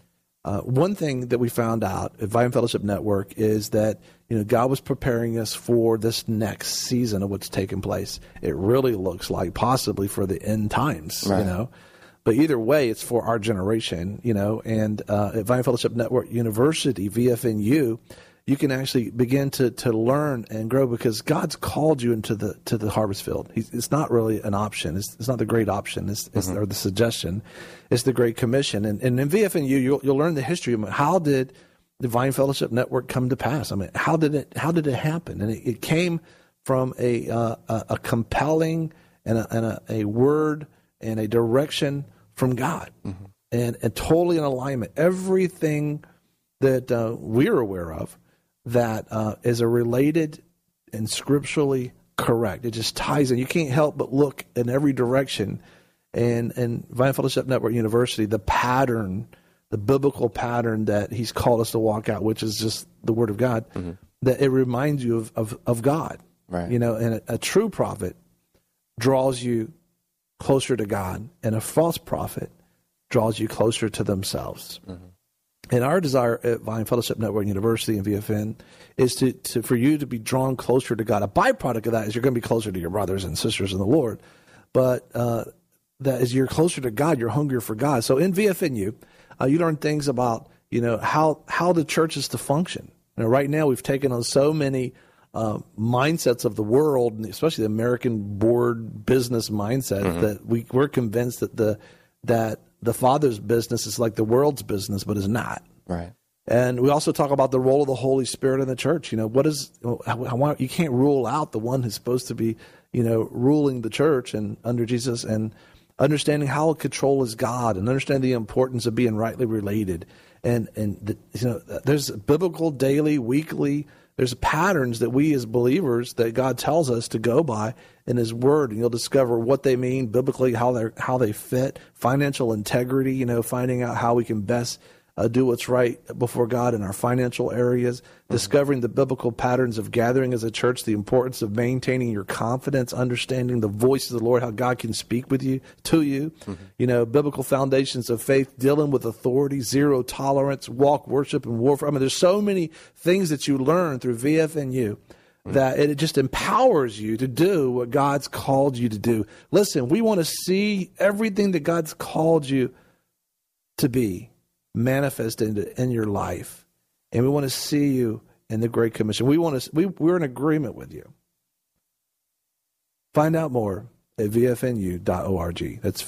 one thing that we found out at Vine Fellowship Network is that, God was preparing us for this next season of what's taking place. It really looks like possibly for the end times, right. But either way, it's for our generation, and at Vine Fellowship Network University, VFNU, you can actually begin to learn and grow, because God's called you into the harvest field. It's not really an option. It's not the great option. It's or the suggestion. It's the Great Commission. And in VFNU, you'll learn the history of how did the Vine Fellowship Network come to pass. I mean, how did it happen? And it came from a compelling and a word and a direction from God, and totally in alignment. Everything that we're aware of that is a related and scripturally correct. It just ties in. You can't help but look in every direction. And Vine Fellowship Network University, the pattern, the biblical pattern that he's called us to walk out, which is just the Word of God, that it reminds you of God. Right. And a true prophet draws you closer to God, and a false prophet draws you closer to themselves. And our desire at Vine Fellowship Network University and VFN is for you to be drawn closer to God. A byproduct of that is you're going to be closer to your brothers and sisters in the Lord. But that as you're closer to God, you're hungrier for God. So in VFNU, you learn things about how the church is to function. Right now, we've taken on so many mindsets of the world, especially the American board business mindset, that we're convinced that the Father's business is like the world's business, but is not. Right. And we also talk about the role of the Holy Spirit in the church. You can't rule out the one who's supposed to be, ruling the church and under Jesus, and understanding how control is God, and understanding the importance of being rightly related. And there's biblical daily, weekly, there's patterns that we as believers that God tells us to go by in His Word, and you'll discover what they mean biblically, how they fit, financial integrity, finding out how we can best do what's right before God in our financial areas, discovering the biblical patterns of gathering as a church, the importance of maintaining your confidence, understanding the voice of the Lord, how God can speak to you, biblical foundations of faith, dealing with authority, zero tolerance, walk, worship, and warfare. I mean, there's so many things that you learn through VFNU that it just empowers you to do what God's called you to do. Listen, we want to see everything that God's called you to be manifested in your life, and we want to see you in the Great Commission. We're in agreement with you. Find out more at vfnu.org. That's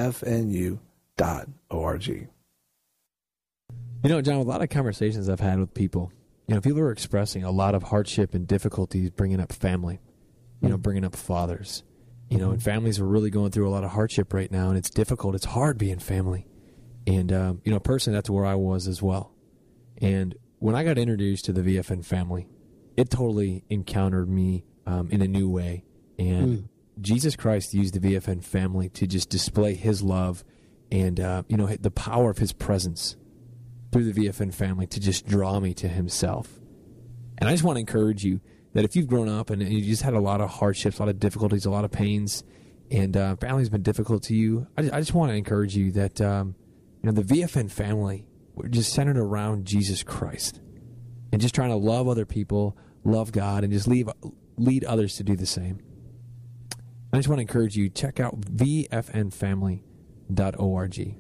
vfnu.org. John, a lot of conversations I've had with people, people are expressing a lot of hardship and difficulties bringing up family, bringing up fathers, and families are really going through a lot of hardship right now, and it's difficult. It's hard being family. And, personally, that's where I was as well. And when I got introduced to the VFN family, it totally encountered me in a new way. And Jesus Christ used the VFN family to just display His love and, the power of His presence through the VFN family to just draw me to himself. And I just want to encourage you that if you've grown up and you just had a lot of hardships, a lot of difficulties, a lot of pains, and family's been difficult to you, I just want to encourage you that the VFN family, we're just centered around Jesus Christ and just trying to love other people, love God, and just lead others to do the same. I just want to encourage you, check out vfnfamily.org.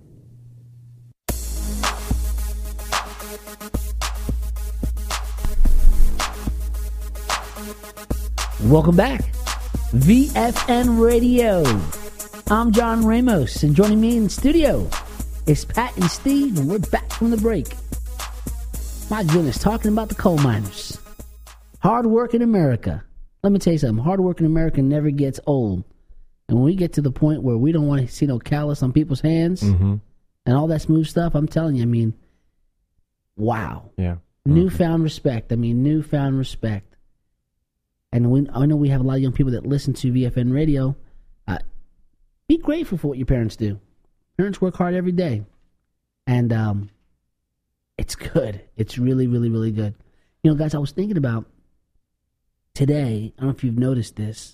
Welcome back. VFN Radio. I'm John Ramos, and joining me in the studio is Pat and Steve, and we're back from the break. My goodness, talking about the coal miners. Hard work in America. Let me tell you something. Hard work in America never gets old. And when we get to the point where we don't want to see no callus on people's hands and all that smooth stuff, I'm telling you, I mean, wow. Yeah. Newfound respect. Newfound respect. And I know we have a lot of young people that listen to VFN Radio. Be grateful for what your parents do. Parents work hard every day. And it's good. It's really, really, really good. You know, guys, I was thinking about today, I don't know if you've noticed this,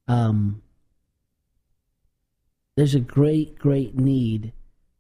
there's a great, great need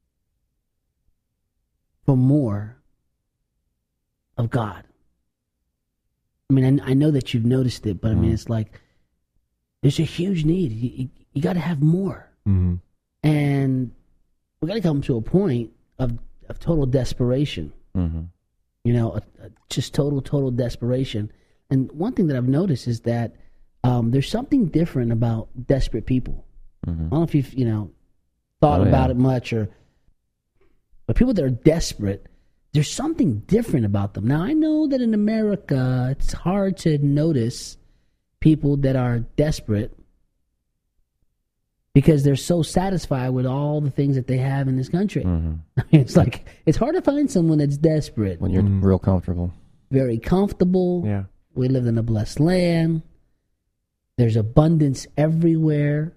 for more of God. I mean, I know that you've noticed it, but I mean, it's like there's a huge need. You got to have more. And we got to come to a point of total desperation. You know, just total desperation. And one thing that I've noticed is that there's something different about desperate people. I don't know if you've, thought about it much, but people that are desperate, there's something different about them. Now, I know that in America, it's hard to notice people that are desperate because they're so satisfied with all the things that they have in this country. I mean, it's like, it's hard to find someone that's desperate. When you're real comfortable. Very comfortable. Yeah. We live in a blessed land. There's abundance everywhere.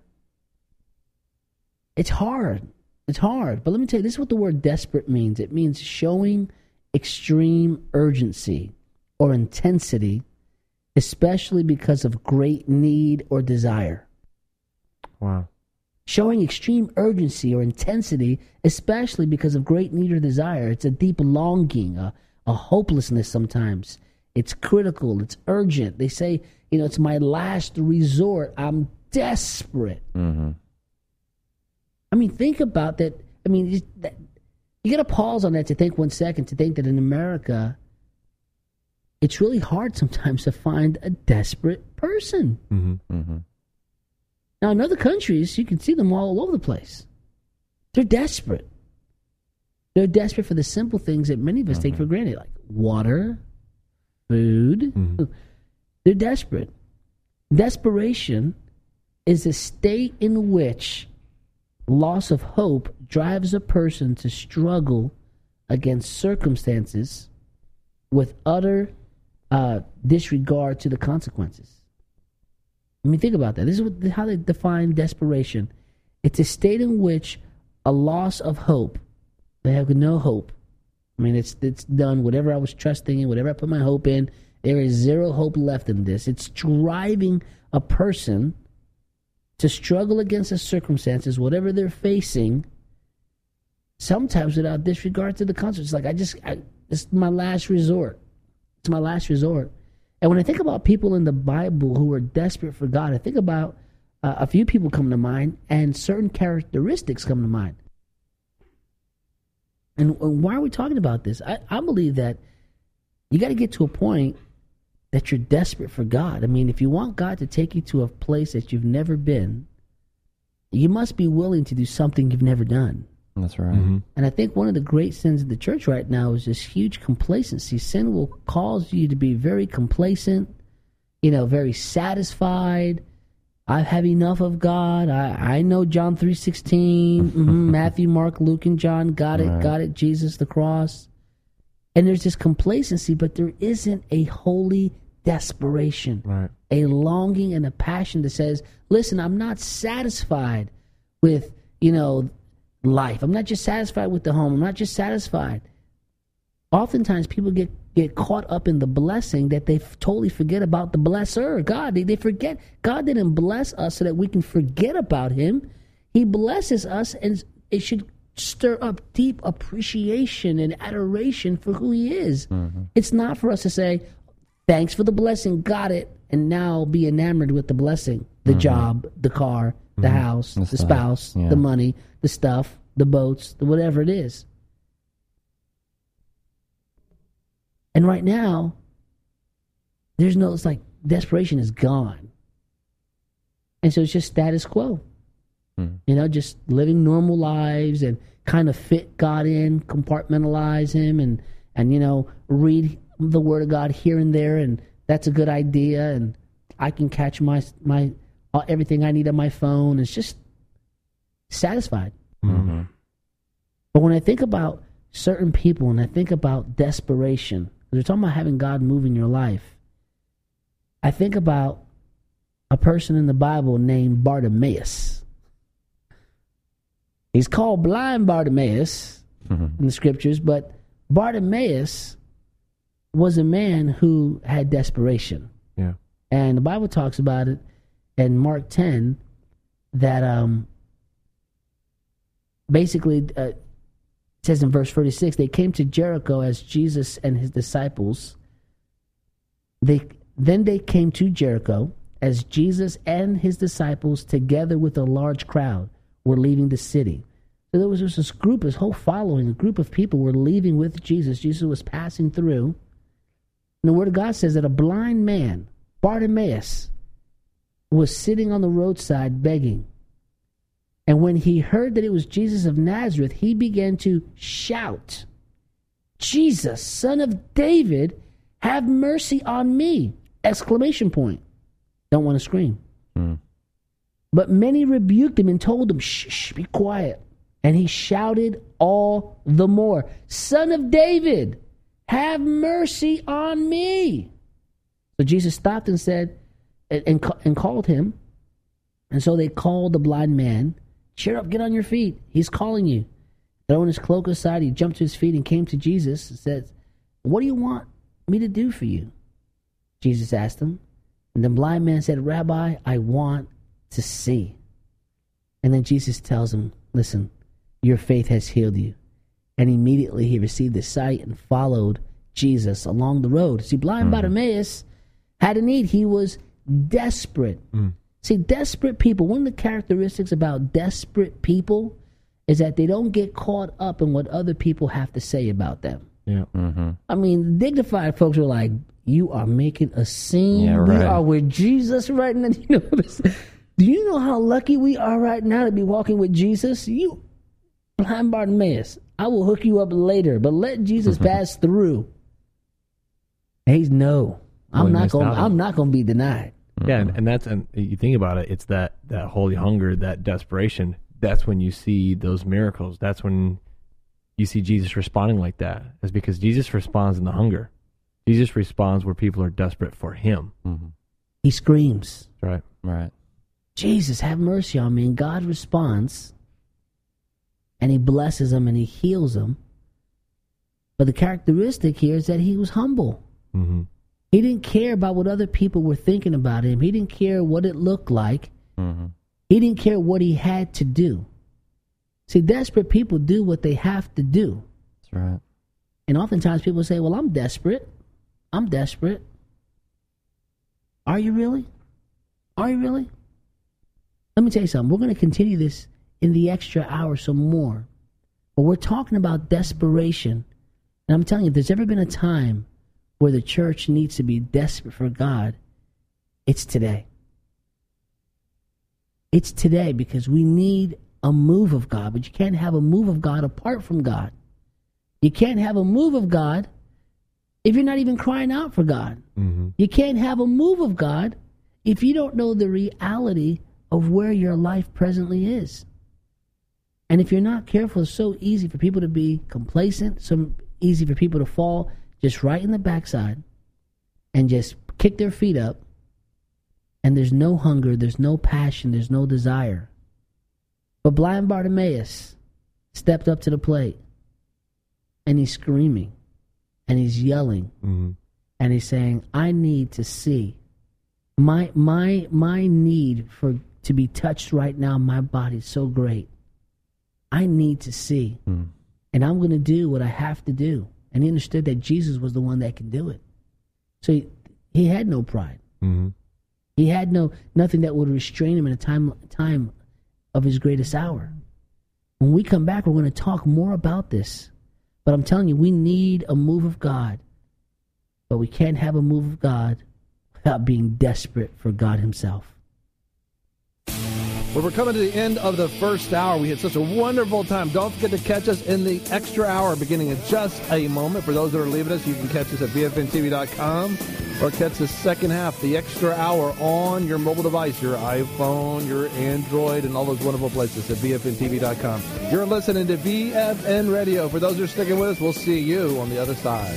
It's hard. It's hard. But let me tell you, this is what the word desperate means. It means showing extreme urgency or intensity, especially because of great need or desire. Wow. Showing extreme urgency or intensity, especially because of great need or desire. It's a deep longing, a hopelessness sometimes. It's critical. It's urgent. They say, it's my last resort. I'm desperate. I mean, think about that. I mean, you got to pause on that to think 1 second, to think that in America, it's really hard sometimes to find a desperate person. Now, in other countries, you can see them all over the place. They're desperate. They're desperate for the simple things that many of us take for granted, like water, food. They're desperate. Desperation is a state in which loss of hope drives a person to struggle against circumstances with utter disregard to the consequences. I mean, think about that. This is how they define desperation. It's a state in which a loss of hope, they have no hope. I mean, it's done. Whatever I was trusting in, whatever I put my hope in, there is zero hope left in this. It's driving a person to struggle against the circumstances, whatever they're facing, sometimes without disregard to the consequences. Like, it's my last resort. It's my last resort. And when I think about people in the Bible who are desperate for God, I think about a few people come to mind, and certain characteristics come to mind. And why are we talking about this? I believe that you got to get to a point that you're desperate for God. I mean, if you want God to take you to a place that you've never been, you must be willing to do something you've never done. That's right. And I think one of the great sins of the church right now is this huge complacency. Sin will cause you to be very complacent, very satisfied. I have enough of God. I know John 3:16, Matthew, Mark, Luke, and John. Got it, Jesus, the cross. And there's this complacency, but there isn't a holy desperation, a longing and a passion that says, listen, I'm not satisfied with, life. I'm not just satisfied with the home. I'm not just satisfied. oftentimes people get caught up in the blessing that they totally forget about the blesser, God. They forget God didn't bless us so that we can forget about him. He blesses us, and it should stir up deep appreciation and adoration for who he is. Mm-hmm. It's not for us to say, thanks for the blessing, got it, and now be enamored with the blessing, the job, the car, the house, the spouse, the money, the stuff, the boats, whatever it is. And right now, it's like desperation is gone. And so it's just status quo. Just living normal lives and kind of fit God in, compartmentalize him and read the word of God here and there, and that's a good idea, and I can catch my everything I need on my phone. It's just satisfied. Mm-hmm. But when I think about certain people, and I think about desperation, we're talking about having God move in your life, I think about a person in the Bible named Bartimaeus. He's called blind Bartimaeus in the scriptures, but Bartimaeus was a man who had desperation. Yeah. And the Bible talks about it in Mark 10 that basically it says in verse 36, they came to Jericho as Jesus and his disciples. They came to Jericho as Jesus and his disciples, together with a large crowd, were leaving the city. So there was this group, this whole following, a group of people were leaving with Jesus. Jesus was passing through. And the Word of God says that a blind man, Bartimaeus, was sitting on the roadside begging. And when he heard that it was Jesus of Nazareth, he began to shout, "Jesus, Son of David, have mercy on me!" Exclamation point. Don't want to scream. But many rebuked him and told him, "Shh, be quiet." And he shouted all the more, "Son of David, have mercy on me." So Jesus stopped and said, and called him. And so they called the blind man. "Cheer up, get on your feet. He's calling you." Throwing his cloak aside, he jumped to his feet and came to Jesus and said, "What do you want me to do for you?" Jesus asked him. And the blind man said, "Rabbi, I want to see." And then Jesus tells him, "Listen, your faith has healed you." And immediately he received the sight and followed Jesus along the road. See, blind Bartimaeus had a need. He was desperate. See, desperate people, one of the characteristics about desperate people is that they don't get caught up in what other people have to say about them. Yeah. I mean, dignified folks are like, "You are making a scene. Yeah, right. We are with Jesus right now." Do you know how lucky we are right now to be walking with Jesus? You, blind Bartimaeus, I will hook you up later, but let Jesus pass through. He's I'm not going to be denied. Yeah, and you think about it, it's that holy hunger, that desperation. That's when you see those miracles. That's when you see Jesus responding like that. It's because Jesus responds in the hunger. Jesus responds where people are desperate for him. He screams. Right. "Jesus, have mercy on me." And God responds, and he blesses him and he heals him. But the characteristic here is that he was humble. He didn't care about what other people were thinking about him. He didn't care what it looked like. He didn't care what he had to do. See, desperate people do what they have to do. That's right. And oftentimes people say, "Well, I'm desperate. I'm desperate." Are you really? Are you really? Let me tell you something. We're going to continue this in the extra hour some more. But we're talking about desperation. And I'm telling you, if there's ever been a time where the church needs to be desperate for God, it's today. It's today, because we need a move of God. But you can't have a move of God apart from God. You can't have a move of God if you're not even crying out for God. You can't have a move of God if you don't know the reality of where your life presently is. And if you're not careful, it's so easy for people to be complacent, so easy for people to fall just right in the backside and just kick their feet up, and there's no hunger, there's no passion, there's no desire. But blind Bartimaeus stepped up to the plate, and he's screaming, and he's yelling, and he's saying, I need to see. My need to be touched right now, my body's so great. I need to see. And I'm going to do what I have to do. And he understood that Jesus was the one that can do it. So he had no pride. He had nothing that would restrain him in a time of his greatest hour. When we come back, we're going to talk more about this. But I'm telling you, we need a move of God. But we can't have a move of God without being desperate for God himself. Well, we're coming to the end of the first hour. We had such a wonderful time. Don't forget to catch us in the extra hour beginning in just a moment. For those that are leaving us, you can catch us at VFNTV.com or catch the second half, the extra hour, on your mobile device, your iPhone, your Android, and all those wonderful places at VFNTV.com. You're listening to VFN Radio. For those who are sticking with us, we'll see you on the other side.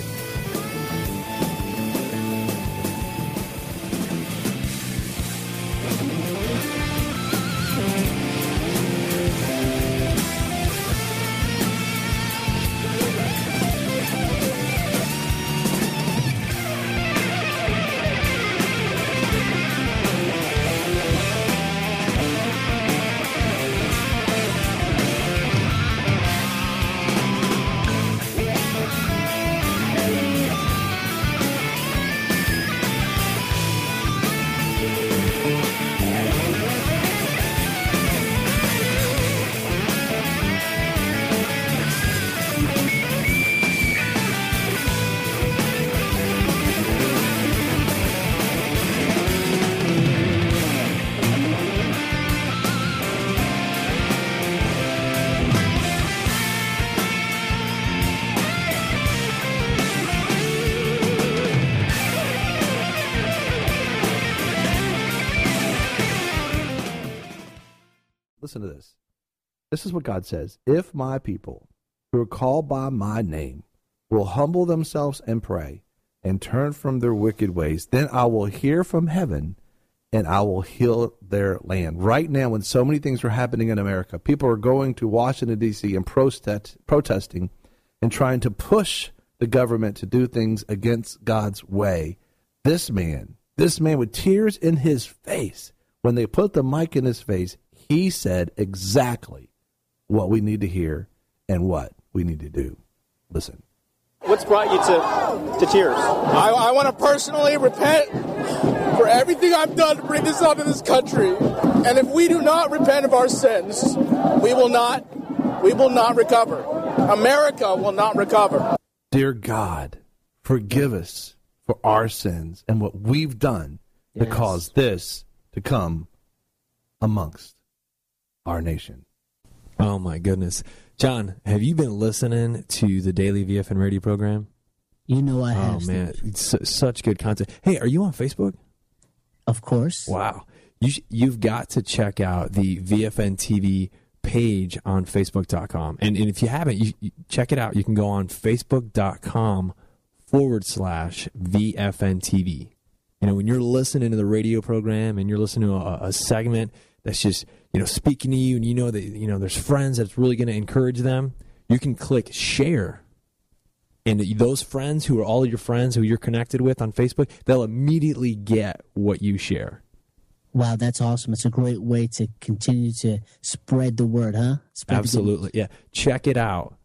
Listen to this. This is what God says. If my people who are called by my name will humble themselves and pray and turn from their wicked ways, then I will hear from heaven and I will heal their land. Right now, when so many things are happening in America, people are going to Washington, D.C. and protesting and trying to push the government to do things against God's way. This man with tears in his face, when they put the mic in his face, he said exactly what we need to hear and what we need to do. Listen. What's brought you to tears? I want to personally repent for everything I've done to bring this up in this country. And if we do not repent of our sins, we will not recover. America will not recover. Dear God, forgive us for our sins and what we've done to cause this to come amongst our nation. Oh, my goodness. John, have you been listening to the daily VFN radio program? You know I have. Oh, man. It's such good content. Hey, are you on Facebook? Of course. Wow. You've got to check out the VFN TV page on Facebook.com. And if you haven't, you check it out. You can go on Facebook.com/VFN TV. You know, when you're listening to the radio program and you're listening to a segment that's just, speaking to you, and you know that, there's friends that's really going to encourage them, you can click share. And those friends who are all your friends who you're connected with on Facebook, they'll immediately get what you share. Wow, that's awesome. It's a great way to continue to spread the word, huh? Absolutely, yeah. Check it out.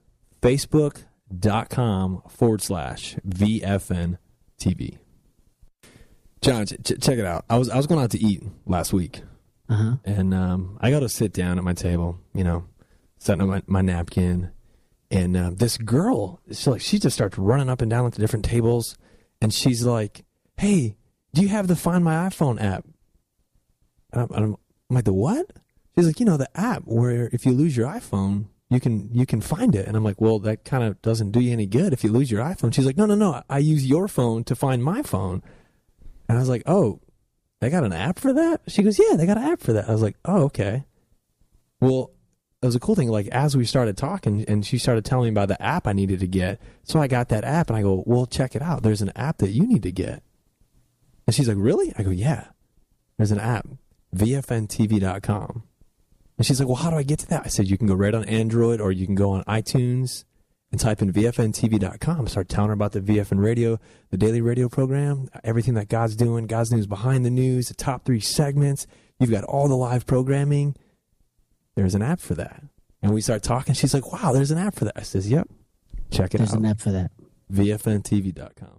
Facebook.com/VFN TV. John, check it out. I was going out to eat last week. And I got to sit down at my table, setting up my napkin. And this girl, she just starts running up and down to different tables. And she's like, hey, do you have the Find My iPhone app? And I'm like, the what? She's like, the app where if you lose your iPhone, you can find it. And I'm like, well, that kind of doesn't do you any good if you lose your iPhone. She's like, no, I use your phone to find my phone. And I was like, oh, they got an app for that? She goes, yeah, they got an app for that. I was like, oh, okay. Well, it was a cool thing. Like, as we started talking, and she started telling me about the app I needed to get. So I got that app, and I go, well, check it out. There's an app that you need to get. And she's like, really? I go, yeah. There's an app, VFNTV.com. And she's like, well, how do I get to that? I said, you can go right on Android, or you can go on iTunes, and type in VFNTV.com. Start telling her about the VFN radio, the daily radio program, everything that God's doing, God's news behind the news, the top 3 segments. You've got all the live programming. There's an app for that. And we start talking. She's like, wow, there's an app for that. I says, yep, check it out. There's an app for that. VFNTV.com.